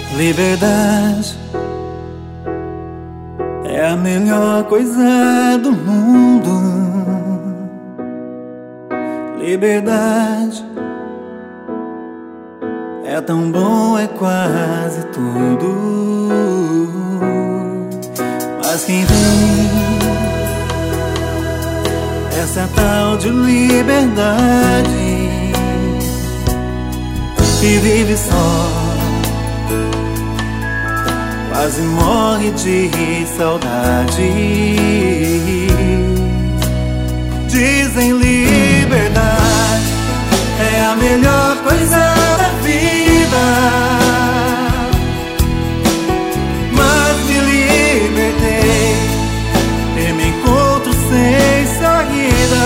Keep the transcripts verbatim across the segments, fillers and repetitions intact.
Liberdade é a melhor coisa do mundo. Liberdade é tão bom, é quase tudo. Mas quem tem essa tal de liberdade e vive só, quase morre de saudade. Dizem liberdade é a melhor coisa da vida, mas me libertei e me encontro sem saída.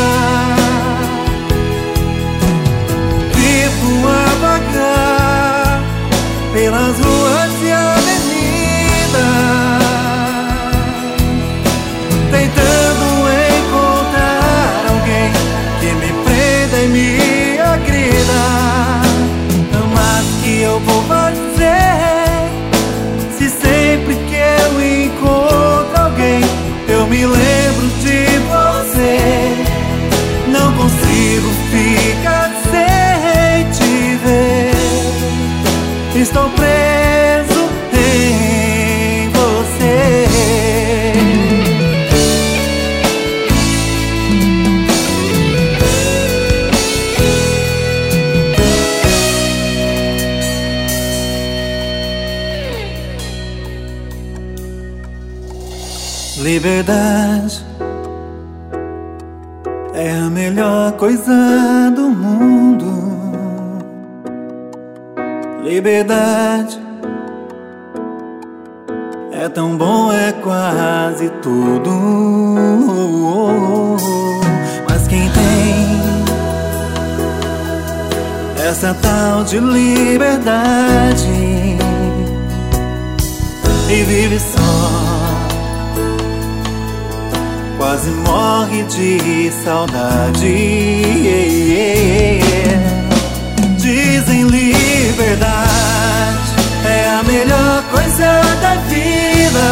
Vivo a vagar pelas ruas e avenidas, tentando encontrar alguém que me prenda e me agrida. Mas que eu vou fazer se sempre que eu encontro alguém eu me lembro de você? Não consigo ficar sem te ver. Estou preso em você. Liberdade é a melhor coisa do mundo. Liberdade é tão bom, é quase tudo. Mas quem tem essa tal de liberdade e vive só, quase morre de saudade. Dizem liberdade é a melhor coisa da vida,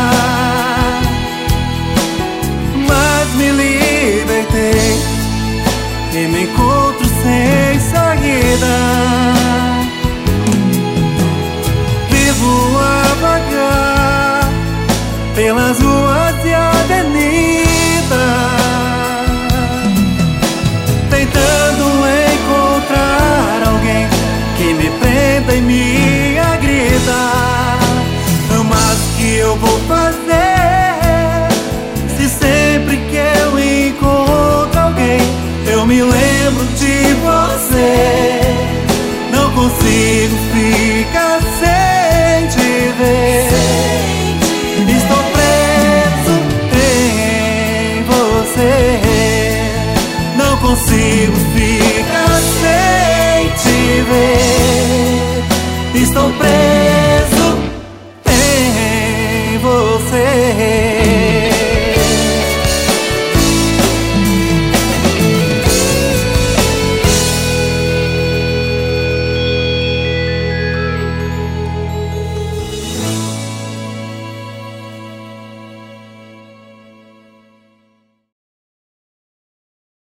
mas me libertei e me encontro sem saída. Vivo a vagar pelas ruas e avenidas, tentando encontrar alguém que me prenda e me agrida. Mas que eu vou fazer se sempre que eu encontro alguém eu me lembro de você? Não consigo ficar sem te ver. Estou preso em você. Não consigo ficar sem te ver. Estou preso